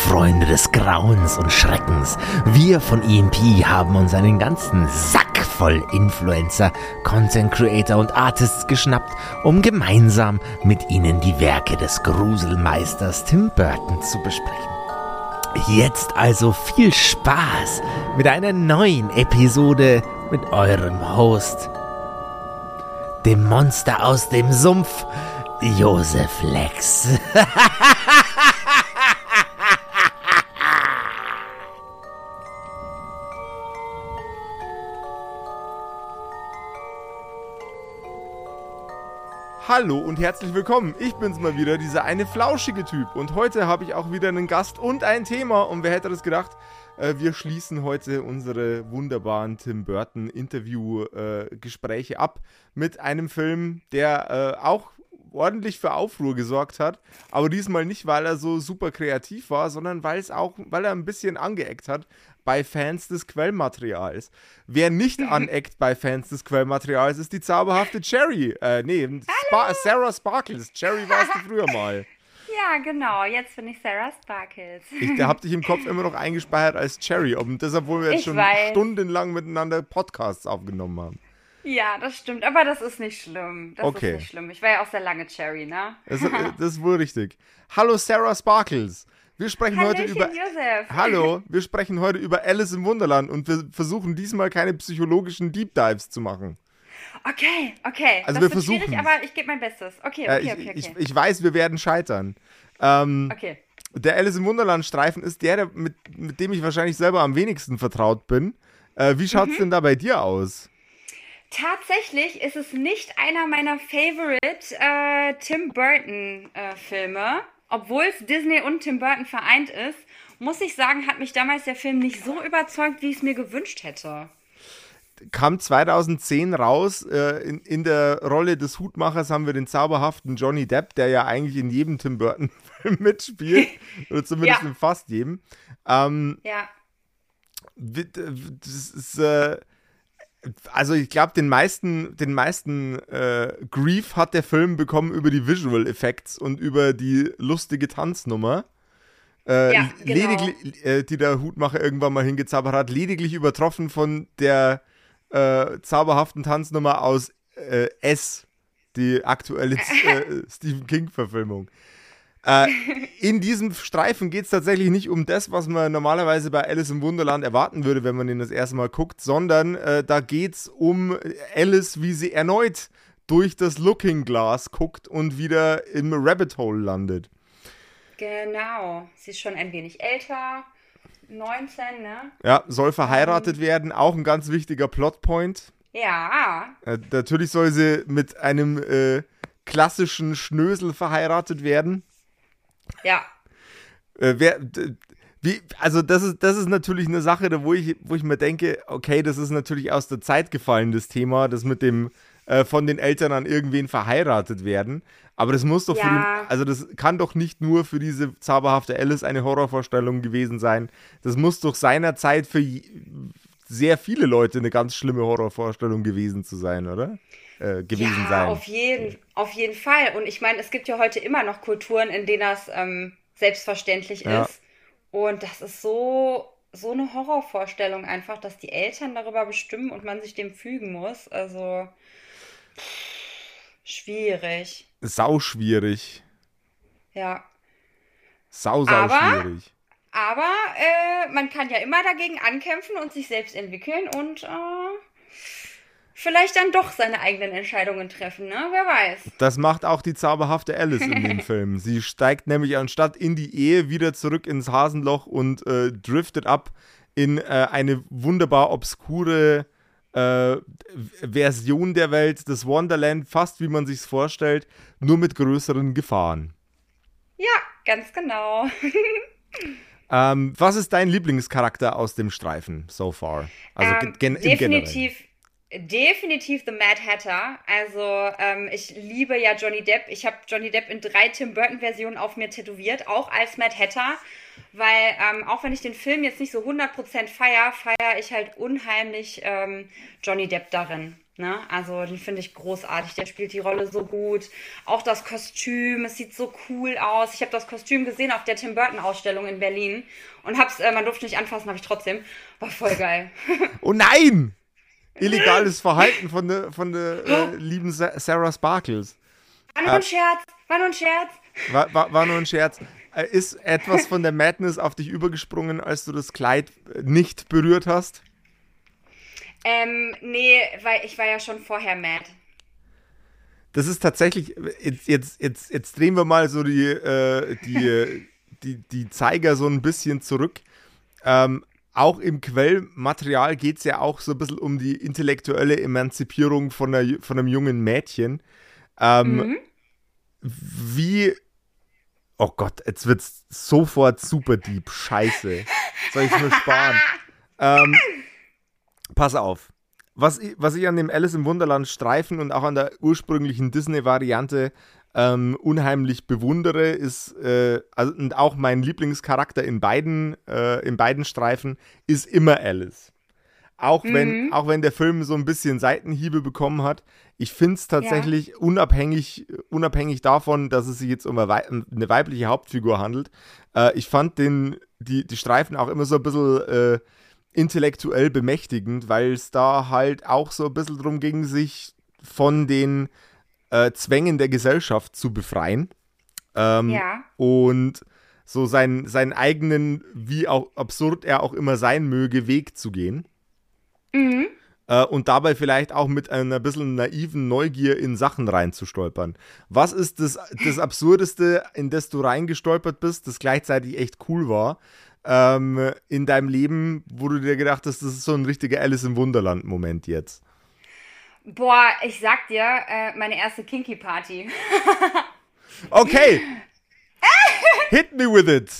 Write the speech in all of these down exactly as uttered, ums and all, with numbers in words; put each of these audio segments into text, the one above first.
Freunde des Grauens und Schreckens, wir von E M P haben uns einen ganzen Sack voll Influencer, Content Creator und Artists geschnappt, um gemeinsam mit ihnen die Werke des Gruselmeisters Tim Burton zu besprechen. Jetzt also viel Spaß mit einer neuen Episode mit eurem Host, dem Monster aus dem Sumpf, Josef Lex. Hallo und herzlich willkommen, ich bin's mal wieder, dieser eine flauschige Typ, und heute habe ich auch wieder einen Gast und ein Thema, und wer hätte das gedacht, äh, wir schließen heute unsere wunderbaren Tim Burton Interview-Gespräche äh, ab mit einem Film, der äh, auch ordentlich für Aufruhr gesorgt hat, aber diesmal nicht, weil er so super kreativ war, sondern weil es auch, weil er ein bisschen angeeckt hat bei Fans des Quellmaterials. Wer nicht aneckt bei Fans des Quellmaterials, ist die zauberhafte Cherry. Äh, nee, Spa- Sarah Sparkles. Cherry warst du früher mal. Ja, genau. Jetzt bin ich Sarah Sparkles. Ich hab dich im Kopf immer noch eingespeichert als Cherry. Und deshalb, obwohl wir jetzt Ich schon weiß. stundenlang miteinander Podcasts aufgenommen haben. Ja, das stimmt. Aber das ist nicht schlimm. Das Okay. ist nicht schlimm. Ich war ja auch sehr lange Cherry, ne? Das, äh, das ist wohl richtig. Hallo Sarah Sparkles. Wir sprechen heute Hallöchen, über... Josef. Hallo, wir sprechen heute über Alice im Wunderland und wir versuchen diesmal keine psychologischen Deep Dives zu machen. Okay, okay. Also das wir wird versuchen schwierig, es. aber ich gebe mein Bestes. Okay, Äh, okay, ich, okay, okay. ich, ich weiß, wir werden scheitern. Ähm, okay. Der Alice im Wunderland Streifen ist der, der mit, mit dem ich wahrscheinlich selber am wenigsten vertraut bin. Äh, wie schaut's Mhm. denn da bei dir aus? Tatsächlich ist es nicht einer meiner Favorite äh, Tim Burton äh, Filme. Obwohl es Disney und Tim Burton vereint ist, muss ich sagen, hat mich damals der Film nicht so überzeugt, wie ich es mir gewünscht hätte. Kam zweitausendzehn raus. Äh, in, in der Rolle des Hutmachers haben wir den zauberhaften Johnny Depp, der ja eigentlich in jedem Tim Burton-Film mitspielt. Oder zumindest Ja. in fast jedem. Ähm, Ja. das ist, äh, also ich glaube, den meisten, den meisten äh, Grief hat der Film bekommen über die Visual Effects und über die lustige Tanznummer. Äh, Ja, genau. Lediglich, äh, die der Hutmacher irgendwann mal hingezaubert hat, lediglich übertroffen von der äh, zauberhaften Tanznummer aus äh, S, die aktuelle äh, Stephen King-Verfilmung. Äh, in diesem Streifen geht es tatsächlich nicht um das, was man normalerweise bei Alice im Wunderland erwarten würde, wenn man den das erste Mal guckt, sondern äh, da geht es um Alice, wie sie erneut durch das Looking Glass guckt und wieder im Rabbit Hole landet. Genau. Sie ist schon ein wenig älter. neunzehn, ne? Ja, soll verheiratet werden, auch ein ganz wichtiger Plotpoint. Ja. Äh, natürlich soll sie mit einem äh, klassischen Schnösel verheiratet werden. Ja. Äh, wer, d- wie, also das ist, das ist natürlich eine Sache, da wo ich, wo ich mir denke, okay, das ist natürlich aus der Zeit gefallen, das Thema, das mit dem äh, von den Eltern an irgendwen verheiratet werden. Aber das muss doch für Ja. den, also das kann doch nicht nur für diese zauberhafte Alice eine Horrorvorstellung gewesen sein. Das muss doch seinerzeit für je- sehr viele Leute eine ganz schlimme Horrorvorstellung gewesen zu sein, oder? Äh, gewesen ja, sein. auf jeden, auf jeden Fall. Und ich meine, es gibt ja heute immer noch Kulturen, in denen das ähm, selbstverständlich Ja. ist. Und das ist so, so eine Horrorvorstellung einfach, dass die Eltern darüber bestimmen und man sich dem fügen muss. Also schwierig. Sau schwierig. Ja. Sau, sau Aber- schwierig. Aber äh, man kann ja immer dagegen ankämpfen und sich selbst entwickeln und äh, vielleicht dann doch seine eigenen Entscheidungen treffen, ne? Wer weiß. Das macht auch die zauberhafte Alice in dem Film. Sie steigt nämlich anstatt in die Ehe wieder zurück ins Hasenloch und äh, driftet ab in äh, eine wunderbar obskure äh, Version der Welt, das Wonderland, fast wie man sich's vorstellt, nur mit größeren Gefahren. Ja, ganz genau. Ähm, was ist dein Lieblingscharakter aus dem Streifen so far? Also Ähm, gen- im Generellen. definitiv, definitiv The Mad Hatter. Also ähm, ich liebe ja Johnny Depp. Ich habe Johnny Depp in drei Tim Burton-Versionen auf mir tätowiert, auch als Mad Hatter. Weil ähm, auch wenn ich den Film jetzt nicht so hundert Prozent feier, feiere ich halt unheimlich ähm, Johnny Depp darin. Ne? Also den finde ich großartig, der spielt die Rolle so gut. Auch das Kostüm, es sieht so cool aus. Ich habe das Kostüm gesehen auf der Tim Burton Ausstellung in Berlin und hab's, äh, man durfte nicht anfassen, habe ich trotzdem. War voll geil. Oh nein! Illegales Verhalten von der von der äh, lieben Sa- Sarah Sparkles. War nur ein Scherz, war nur ein Scherz. War, war, war nur ein Scherz. Äh, Ist etwas von der Madness auf dich übergesprungen, als du das Kleid äh, nicht berührt hast? Ähm, nee, weil ich war ja schon vorher mad. Das ist tatsächlich, jetzt, jetzt, jetzt, jetzt drehen wir mal so die, äh, die, die, die Zeiger so ein bisschen zurück. Ähm, auch im Quellmaterial geht es ja auch so ein bisschen um die intellektuelle Emanzipierung von, einer, von einem jungen Mädchen. Ähm, Mhm. Wie, oh Gott, jetzt wird es sofort super deep, scheiße. Soll ich es mir sparen? ähm, pass auf. Was ich, was ich an dem Alice im Wunderland Streifen und auch an der ursprünglichen Disney-Variante ähm, unheimlich bewundere, ist, äh, also, und auch mein Lieblingscharakter in beiden, äh, in beiden Streifen, ist immer Alice. Auch wenn, Mhm. auch wenn der Film so ein bisschen Seitenhiebe bekommen hat, ich finde es tatsächlich unabhängig, unabhängig davon, dass es sich jetzt um eine, wei- eine weibliche Hauptfigur handelt. Äh, ich fand den, die, die Streifen auch immer so ein bisschen äh, intellektuell bemächtigend, weil es da halt auch so ein bisschen drum ging, sich von den äh, Zwängen der Gesellschaft zu befreien. Ähm, Ja. Und so seinen, seinen eigenen, wie auch absurd er auch immer sein möge, Weg zu gehen. Mhm. Äh, und dabei vielleicht auch mit einer bisschen naiven Neugier in Sachen reinzustolpern. Was ist das, das Absurdeste, in das du reingestolpert bist, das gleichzeitig echt cool war, ähm, in deinem Leben, wo du dir gedacht hast, das ist so ein richtiger Alice im Wunderland-Moment jetzt? Boah, ich sag dir, äh, meine erste Kinky-Party. Okay! Hit me with it!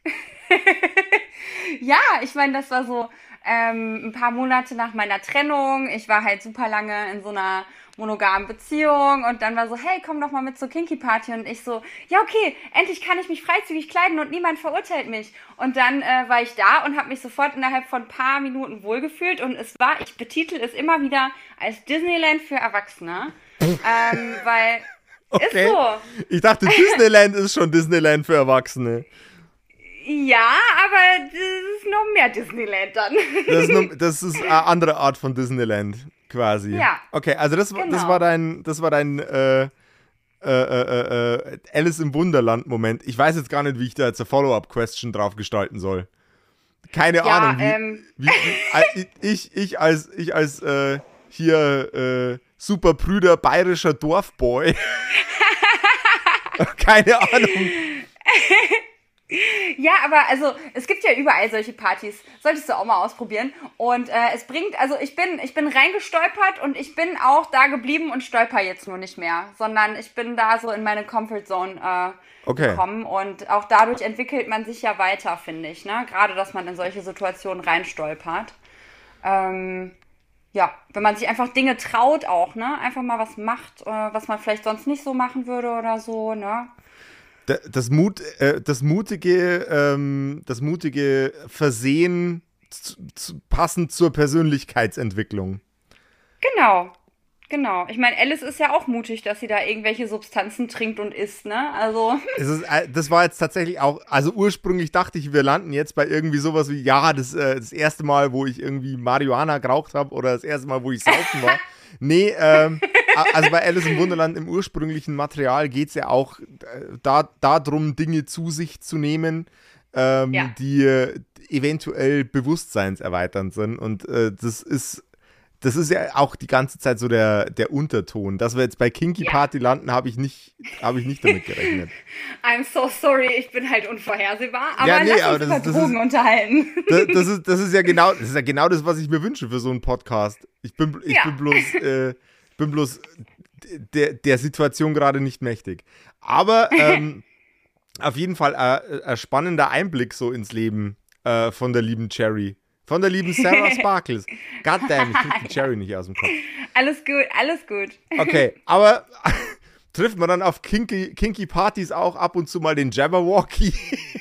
Ja, ich meine, das war so ähm, ein paar Monate nach meiner Trennung. Ich war halt super lange in so einer monogamen Beziehung und dann war so, hey, komm doch mal mit zur Kinky-Party und ich so, ja okay, endlich kann ich mich freizügig kleiden und niemand verurteilt mich. Und dann äh, war ich da und habe mich sofort innerhalb von ein paar Minuten wohlgefühlt und es war, ich betitel es immer wieder als Disneyland für Erwachsene, ähm, weil Okay. ist so. Ich dachte, Disneyland ist schon Disneyland für Erwachsene. Ja, aber das ist noch mehr Disneyland dann. Das ist, nur, das ist eine andere Art von Disneyland, quasi. Ja. Okay, also das, war- das Genau. war dein, das war dein äh, äh, äh, äh, Alice im Wunderland-Moment. Ich weiß jetzt gar nicht, wie ich da jetzt eine Follow-up-Question drauf gestalten soll. Keine Ja, Ahnung, wie, ähm. wie, wie äh, ich, ich als, ich als äh, hier äh, super prüder bayerischer Dorfboy. Keine Ahnung. Ja, aber also es gibt ja überall solche Partys. Solltest du auch mal ausprobieren. Und äh, es bringt, also ich bin, ich bin reingestolpert und ich bin auch da geblieben und stolper jetzt nur nicht mehr, sondern ich bin da so in meine Comfort Zone äh, Okay. gekommen und auch dadurch entwickelt man sich ja weiter, finde ich. Ne? Gerade, dass man in solche Situationen reinstolpert. Ähm, ja, wenn man sich einfach Dinge traut auch, ne? Einfach mal was macht, äh, was man vielleicht sonst nicht so machen würde oder so, ne? Da- Das, Mut, äh, das mutige, ähm, das mutige Versehen zu, zu, passend zur Persönlichkeitsentwicklung. Genau, genau. Ich meine, Alice ist ja auch mutig, dass sie da irgendwelche Substanzen trinkt und isst, ne? Also, Es ist, äh, das war jetzt tatsächlich auch, also ursprünglich dachte ich, wir landen jetzt bei irgendwie sowas wie, ja, das, äh, das erste Mal, wo ich irgendwie Marihuana geraucht habe oder das erste Mal, wo ich saufen war. Nee, ähm, a- also bei Alice im Wunderland im ursprünglichen Material geht es ja auch äh, da, darum, Dinge zu sich zu nehmen, ähm, Ja. die äh, eventuell bewusstseinserweiternd sind. Und äh, das ist das ist ja auch die ganze Zeit so der, der Unterton. Dass wir jetzt bei Kinky Ja. Party landen, habe ich, nicht- hab ich nicht damit gerechnet. I'm so sorry, ich bin halt unvorhersehbar. Aber Ja, nee, lass aber uns das- über das Drogen ist- unterhalten. Das, das, ist, das, ist ja genau, das ist ja genau das, was ich mir wünsche für so einen Podcast. Ich bin, ich Ja. bin bloß, äh, bin bloß der, der Situation gerade nicht mächtig. Aber ähm, auf jeden Fall äh, ein spannender Einblick so ins Leben äh, von der lieben Cherry. Von der lieben Sarah Sparkles. Goddamn, ich krieg die Cherry nicht aus dem Kopf. Alles gut, alles gut. Okay, aber trifft man dann auf Kinky, Kinky Partys auch ab und zu mal den Jabberwocky?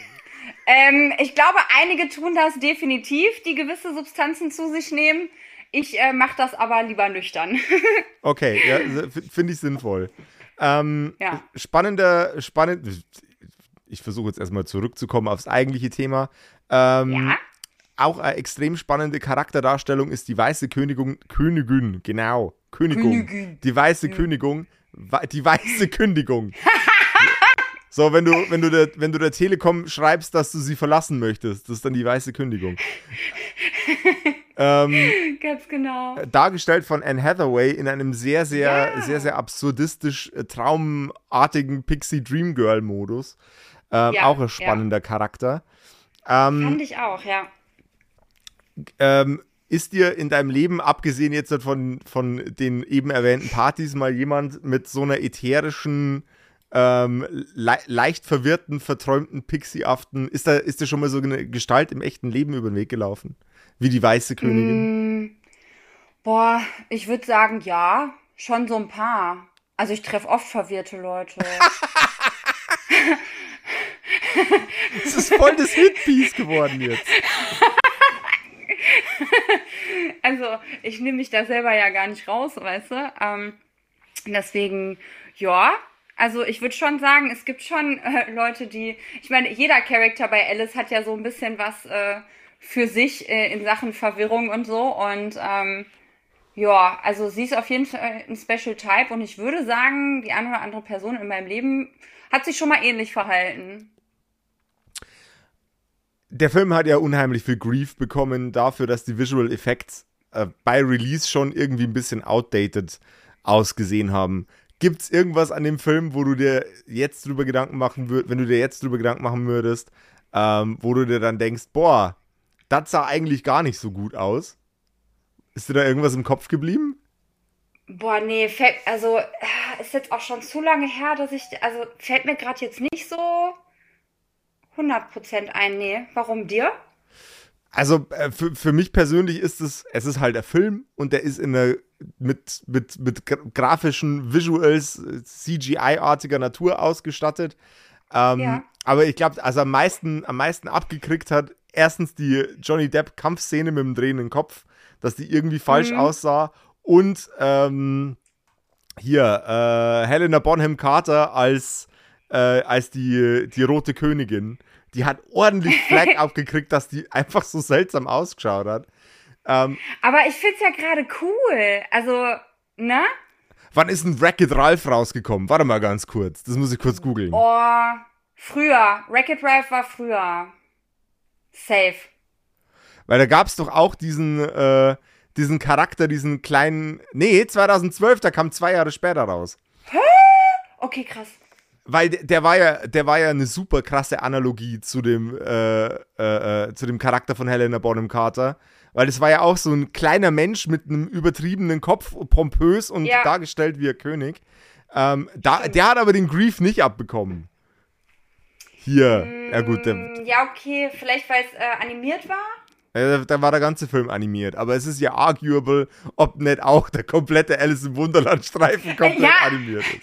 Ähm, ich glaube, einige tun das definitiv, die gewisse Substanzen zu sich nehmen. Ich äh, mache das aber lieber nüchtern. Okay, ja, finde ich sinnvoll. Ähm, ja. Spannender, spannend. Ich versuche jetzt erstmal zurückzukommen aufs eigentliche Thema. Ähm, ja. Auch eine extrem spannende Charakterdarstellung ist die weiße Königin, Königin, genau, Königung. Königin. Die weiße mhm. Königin, die weiße Kündigung. So, wenn du, wenn du der, wenn du der Telekom schreibst, dass du sie verlassen möchtest, das ist dann die weiße Kündigung. ähm, Ganz genau. Dargestellt von Anne Hathaway in einem sehr, sehr, ja. sehr, sehr absurdistisch äh, traumartigen Pixie-Dream-Girl-Modus. Ähm, ja, auch ein spannender ja. Charakter. Ähm, Fand ich auch, ja. Ähm, ist dir in deinem Leben, abgesehen jetzt von, von den eben erwähnten Partys, mal jemand mit so einer ätherischen, ähm, le- leicht verwirrten, verträumten, pixiehaften, ist da, ist dir schon mal so eine Gestalt im echten Leben über den Weg gelaufen? Wie die weiße Königin? Mm, boah, ich würde sagen, ja, schon so ein paar. Also ich treffe oft verwirrte Leute. Das ist voll das Hitpiece geworden jetzt. Also, ich nehme mich da selber ja gar nicht raus, weißt du? Ähm, deswegen, ja, also ich würde schon sagen, es gibt schon äh, Leute, die, ich meine, jeder Charakter bei Alice hat ja so ein bisschen was äh, für sich äh, in Sachen Verwirrung und so und ähm, ja, also sie ist auf jeden Fall ein Special Type und ich würde sagen, die eine oder andere Person in meinem Leben hat sich schon mal ähnlich verhalten. Der Film hat ja unheimlich viel Grief bekommen dafür, dass die Visual Effects äh, bei Release schon irgendwie ein bisschen outdated ausgesehen haben. Gibt's irgendwas an dem Film, wo du dir jetzt drüber Gedanken machen würdest, wenn du dir jetzt drüber Gedanken machen würdest, ähm, wo du dir dann denkst, boah, das sah eigentlich gar nicht so gut aus? Ist dir da irgendwas im Kopf geblieben? Boah, nee, fällt, also ist jetzt auch schon zu lange her, dass ich, also fällt mir gerade jetzt nicht so hundert Prozent ein, nee. Warum dir? Also äh, für, für mich persönlich ist es, es ist halt der Film und der ist in der, mit, mit, mit grafischen Visuals, C G I-artiger Natur ausgestattet. Ähm, ja. Aber ich glaube, also am meisten, am meisten abgekriegt hat erstens die Johnny Depp-Kampfszene mit dem drehenden Kopf, dass die irgendwie falsch mhm. aussah und ähm, hier äh, Helena Bonham Carter als äh, als die, die rote Königin. Die hat ordentlich Flack abgekriegt, dass die einfach so seltsam ausgeschaut hat. Ähm, Aber ich find's ja gerade cool. Also, ne? Wann ist ein Wreck-It Ralph rausgekommen? Warte mal ganz kurz. Das muss ich kurz googeln. Oh, früher. Wreck-It Ralph war früher. Safe. Weil da gab's doch auch diesen, äh, diesen Charakter, diesen kleinen... Nee, zweitausendzwölf, der kam zwei Jahre später raus. Hä? Okay, krass. Weil der, der war ja, der war ja eine super krasse Analogie zu dem, äh, äh, zu dem Charakter von Helena Bonham Carter. Weil das war ja auch so ein kleiner Mensch mit einem übertriebenen Kopf, pompös und ja. dargestellt wie ein König. Ähm, da, der hat aber den Grief nicht abbekommen. Hier, mm, ja gut. Der, ja, okay, vielleicht weil es äh, animiert war? Äh, da war der ganze Film animiert. Aber es ist ja arguable, ob nicht auch der komplette Alice im Wunderland-Streifen komplett ja. animiert ist.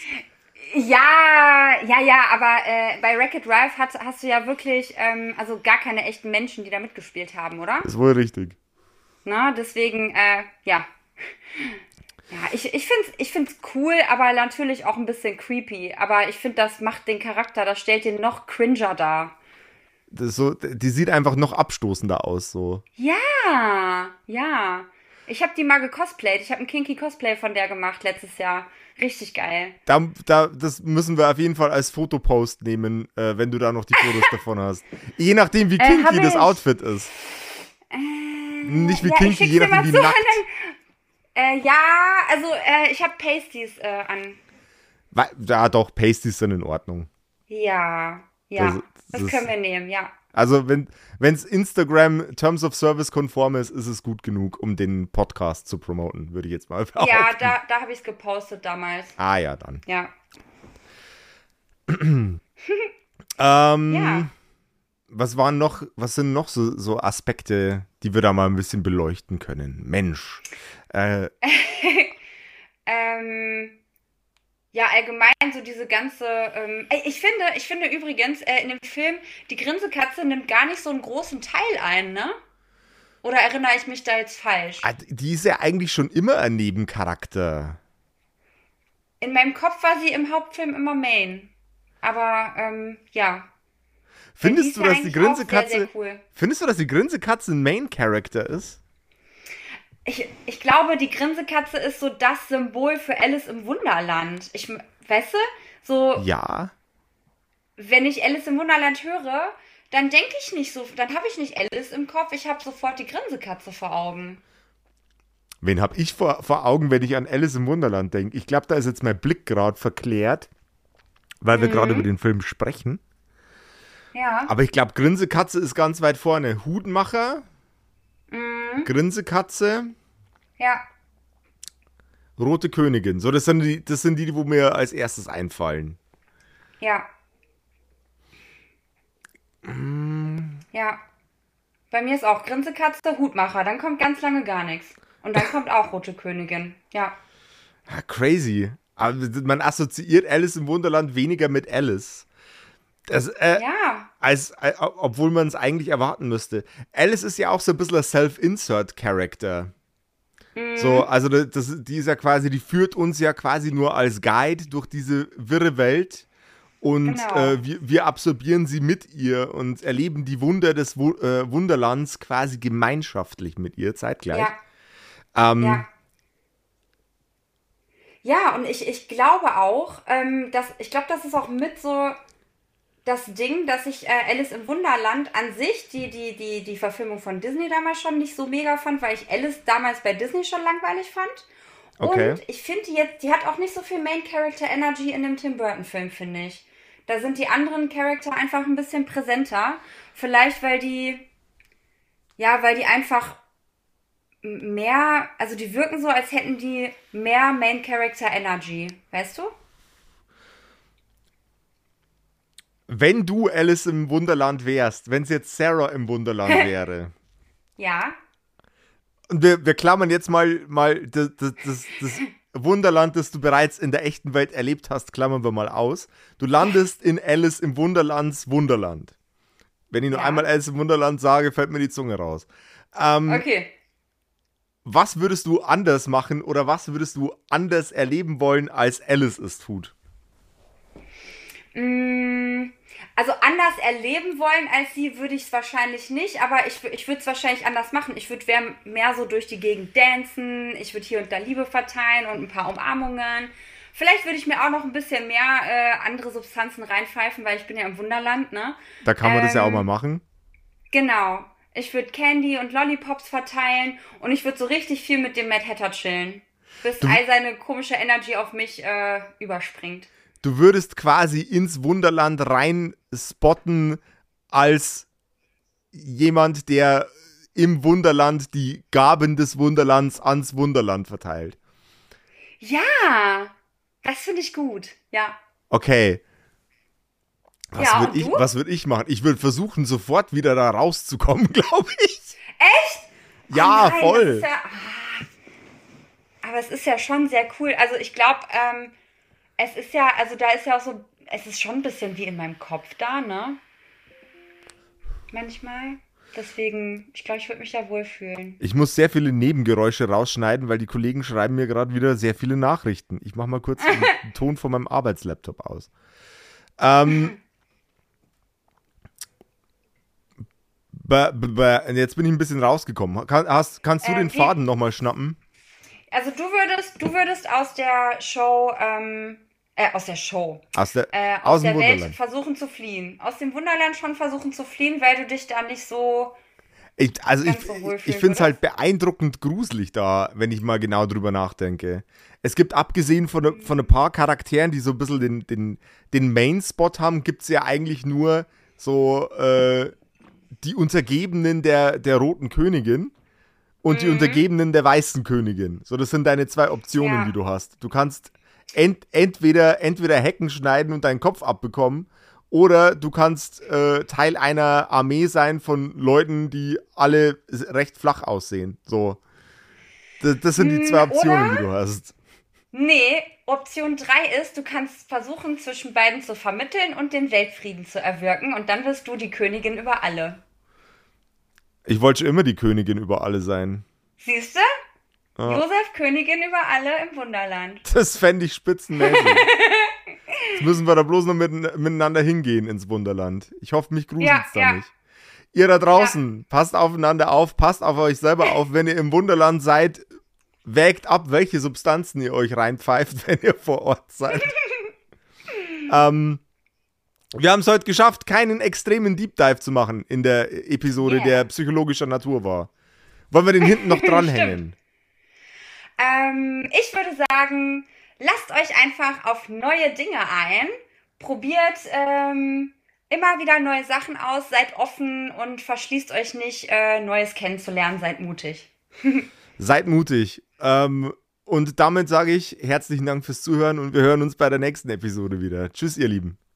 Ja, ja, ja, aber äh, bei Wreck-It Ralph hat, hast du ja wirklich ähm, also gar keine echten Menschen, die da mitgespielt haben, oder? Das ist wohl richtig. Na, deswegen, äh, ja. Ja, ich, ich find's, ich find's cool, aber natürlich auch ein bisschen creepy. Aber ich finde, das macht den Charakter, das stellt den noch cringer dar. Das ist so, die sieht einfach noch abstoßender aus, so. Ja, ja. Ich habe die mal gecosplayt. Ich habe ein kinky Cosplay von der gemacht letztes Jahr. Richtig geil. Da, da, das müssen wir auf jeden Fall als Fotopost nehmen, äh, wenn du da noch die Fotos davon hast. Je nachdem, wie kinky äh, das Outfit ist. Äh, Nicht wie ja, kinky, je nachdem, wie nackt. Äh, ja, also äh, ich habe Pasties äh, an. Ja, doch, Pasties sind in Ordnung. Ja, ja. Das, das, das können wir nehmen, ja. Also, wenn es Instagram Terms of Service konform ist, ist es gut genug, um den Podcast zu promoten, würde ich jetzt mal behaupten. Ja, da, da habe ich es gepostet damals. Ah ja, dann. Ja. ähm, ja. Was waren noch, was sind noch so, so Aspekte, die wir da mal ein bisschen beleuchten können? Mensch. Äh, ähm, ja, allgemein so diese ganze, ähm, ich finde, ich finde übrigens, äh, in dem Film, die Grinsekatze nimmt gar nicht so einen großen Teil ein, ne? Oder erinnere ich mich da jetzt falsch? Ah, die ist ja eigentlich schon immer ein Nebencharakter. In meinem Kopf war sie im Hauptfilm immer Main. Aber, ähm, ja. Findest du, ja dass die Grinsekatze, sehr, sehr cool. findest du, dass die Grinsekatze ein Main-Character ist? Ich, ich glaube, die Grinsekatze ist so das Symbol für Alice im Wunderland. Ich, weißt du, so, Ja. wenn ich Alice im Wunderland höre, dann denke ich nicht so, dann habe ich nicht Alice im Kopf, ich habe sofort die Grinsekatze vor Augen. Wen habe ich vor, vor Augen, wenn ich an Alice im Wunderland denke? Ich glaube, da ist jetzt mein Blick gerade verklärt, weil wir Mhm. gerade über den Film sprechen. Ja. Aber ich glaube, Grinsekatze ist ganz weit vorne. Hutmacher, Mhm. Grinsekatze, Ja. Rote Königin. So, das sind die, das sind die, wo mir als erstes einfallen. Ja. Mm. Ja. Bei mir ist auch Grinsekatze, Hutmacher, dann kommt ganz lange gar nichts. Und dann kommt auch Rote Königin. Ja. Ah, crazy. Aber man assoziiert Alice im Wunderland weniger mit Alice. Das, äh, Ja. als, äh, obwohl man es eigentlich erwarten müsste. Alice ist ja auch so ein bisschen ein Self-Insert-Character. So, also das, die ist ja quasi, die führt uns ja quasi nur als Guide durch diese wirre Welt und Genau. äh, wir, wir absorbieren sie mit ihr und erleben die Wunder des Wu äh, Wunderlands quasi gemeinschaftlich mit ihr, zeitgleich. Ja. Ähm, Ja. Ja, und ich, ich glaube auch, ähm, dass, ich glaube, das ist auch mit so das Ding, dass ich äh, Alice im Wunderland an sich, die, die, die, die Verfilmung von Disney damals schon nicht so mega fand, weil ich Alice damals bei Disney schon langweilig fand. Okay. Und ich finde die jetzt, die hat auch nicht so viel Main Character Energy in dem Tim Burton Film, finde ich. Da sind die anderen Charakter einfach ein bisschen präsenter. Vielleicht, weil die, ja, weil die einfach m- mehr, also die wirken so, als hätten die mehr Main Character Energy. Weißt du? Wenn du Alice im Wunderland wärst, wenn es jetzt Sarah im Wunderland wäre, Ja. und wir, wir klammern jetzt mal, mal das, das, das, das Wunderland, das du bereits in der echten Welt erlebt hast, klammern wir mal aus. Du landest in Alice im Wunderlands Wunderland. Wenn ich nur Ja. einmal Alice im Wunderland sage, fällt mir die Zunge raus. Ähm, Okay. Was würdest du anders machen oder was würdest du anders erleben wollen, als Alice es tut? Mm, Also anders erleben wollen als sie würde ich es wahrscheinlich nicht, aber ich, wü- ich würde es wahrscheinlich anders machen. Ich würde wär- mehr so durch die Gegend dancen, ich würde hier und da Liebe verteilen und ein paar Umarmungen. Vielleicht würde ich mir auch noch ein bisschen mehr äh, andere Substanzen reinpfeifen, weil ich bin ja im Wunderland, ne? Da kann man das ja auch Ähm, mal machen. Genau. Ich würde Candy und Lollipops verteilen und ich würde so richtig viel mit dem Mad Hatter chillen, bis all seine komische Energy auf mich äh, überspringt. Du würdest quasi ins Wunderland rein spotten als jemand, der im Wunderland die Gaben des Wunderlands ans Wunderland verteilt. Ja, das finde ich gut. Ja. Okay. Was Ja, würde und ich, du? was würd ich machen? Ich würde versuchen, sofort wieder da rauszukommen, glaube ich. Echt? Ja, Oh nein, voll. Das ist ja, ah. Aber es ist ja schon sehr cool. Also ich glaube, ähm, es ist ja, also da ist ja auch so, es ist schon ein bisschen wie in meinem Kopf da, ne? Manchmal. Deswegen, ich glaube, ich würde mich da wohlfühlen. Ich muss sehr viele Nebengeräusche rausschneiden, weil die Kollegen schreiben mir gerade wieder sehr viele Nachrichten. Ich mache mal kurz den, den Ton von meinem Arbeitslaptop aus. Ähm, ba, ba, ba, jetzt bin ich ein bisschen rausgekommen. Kann, hast, kannst du Äh, den wie- Faden nochmal schnappen? Also du würdest, du würdest aus der Show, ähm, äh, aus der Show, Aus, der, äh, aus aus dem der Welt Wunderland. versuchen zu ffliehen. Aus dem Wunderland schon versuchen zu fliehen, weil du dich da nicht so. Ich, also ich, ganz so ich, wohlfühlen ich finde es würdest? halt beeindruckend gruselig da, wenn ich mal genau drüber nachdenke. Es gibt, abgesehen von, ne- von ein paar Charakteren, die so ein bisschen den, den, den Main-Spot haben, gibt es ja eigentlich nur so äh, die Untergebenen der, der Roten Königin und die Mhm. Untergebenen der Weißen Königin. So, das sind deine zwei Optionen, Ja. die du hast. Du kannst ent, entweder, entweder Hecken schneiden und deinen Kopf abbekommen, oder du kannst äh, Teil einer Armee sein von Leuten, die alle s- recht flach aussehen. So. Das, das sind die zwei Mm, Optionen, oder? die du hast. Nee, Option drei ist, du kannst versuchen, zwischen beiden zu vermitteln und den Weltfrieden zu erwirken und dann wirst du die Königin über alle. Ich wollte schon immer die Königin über alle sein. Siehst du? Ja. Josef, Königin über alle im Wunderland. Das fände ich spitzenmäßig. Jetzt müssen wir da bloß noch mit, miteinander hingehen ins Wunderland. Ich hoffe, mich gruselt's Ja, da ja. nicht. Ihr da draußen, passt aufeinander auf, passt auf euch selber auf, wenn ihr im Wunderland seid. Wägt ab, welche Substanzen ihr euch reinpfeift, wenn ihr vor Ort seid. ähm, wir haben es heute geschafft, keinen extremen Deep Dive zu machen in der Episode, Yeah. der psychologischer Natur war. Wollen wir den hinten noch dranhängen? Ähm, ich würde sagen, lasst euch einfach auf neue Dinge ein. Probiert ähm, immer wieder neue Sachen aus. Seid offen und verschließt euch nicht, äh, Neues kennenzulernen. Seid mutig. Seid mutig. Ähm, und damit sage ich herzlichen Dank fürs Zuhören und wir hören uns bei der nächsten Episode wieder. Tschüss, ihr Lieben.